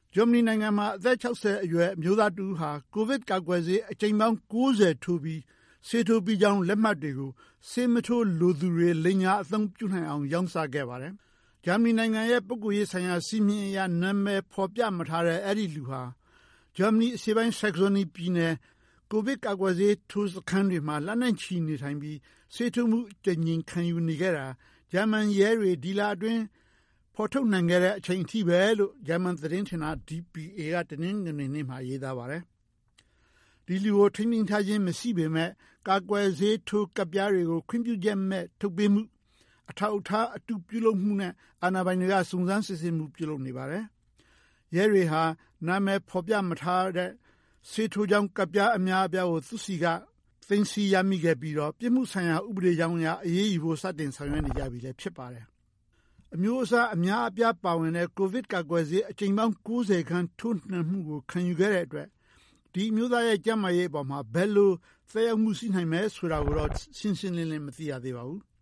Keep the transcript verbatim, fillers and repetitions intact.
ဂျာမနီနိုင်ငံမှာအသက်၆၀အရွယ်အမျိုးသားတူဟာကိုဗစ်ကာကွယ်ဆေးအကြိမ်ပေါင်း၉၀ထိုးပြီးဆေးထိုးပြီးကြောင်းလက်မှတ်တွေကိုဆေးမထိုးလိုသူတွေလိမ်ညာအသုံးပြုနိုင်အောင်ရောင်းစားခဲ့ပါတယ်။ဂျာမနီနိုင်ငံရဲ့ပုဂ္ဂိုလ်ရေးဆိုင်ရာစည်းမျဉ်းအရနာမည်ဖော်ပြမထားတဲ့အဲ့ဒီလူဟာဂျာမနီအရှေ့ပိုင်းဆက်ဇိုနီပြည်နယ်ကိုဗစ်ကာကွယ်ဆေးထိုးစခန်းတွေမှာလက်နက်ချီနေထိုင်ပြီးဆေးထိုးမှုအကြိမ်ကြိမ်ခံယူနေခဲ့တာဂျာမန်ရဲတွေဒီလအတွင်းဖော်ထုတ်နိုင်ခဲ့တဲ့အချိန်အထိပဲလို့ဂျာမန်သတင်းဌာန D P A ကတနင်္ဂနွေနေ့မှာရေးသားပါတယ်။ဒီလူကိုထိန်းသိမ်းထားခြင်းမရှိပေမဲ့ကာကွယ်ဆေးထိုးကပ်ပြားတွေကိုခွင့်ပြုချက်မဲ့ထုတ်ပေးမှုအထောက်အထားအတူပြုလုပ်မှုနဲ့အာဏာပိုင်တွေကစုံစမ်းစစ်ဆေးမှုပြုလုပ်နေပါတယ်။ရဲတွေဟာနာမည်ဖော်ပြမထားတဲ့ဆေးထိုးကြောင်းကပ်ပြားအများအပြားကိုသူစီကသိမ်းဆည်းရမိခဲ့ပြီးတော့ပြစ်မှုဆိုင်ရာဥပဒေကြောင်းအရအရေးယူဖို့စတင်ဆောင်ရွက်နေကြပြီလည်းဖြစ်ပါတယ်။အမျိုးအစားအများအပြားပါဝင်တဲ့ကိုဗစ်ကာကွယ်ဆေးအကြိမ်ပေါင်း၉၀ခန်းထိုးနှံမှုကိုခံယူခဲ့တဲ့အတွက်ဒီအမျိုးသားရဲ့ကျန်းမာရေးအပေါ်မှာဘယ်လိုသက်ရောက်မှုရှိနိုင်မယ်ဆိုတာကိုတော့ရှင်းရှင်းလင်းလင်းမသိရသေးပါဘူး။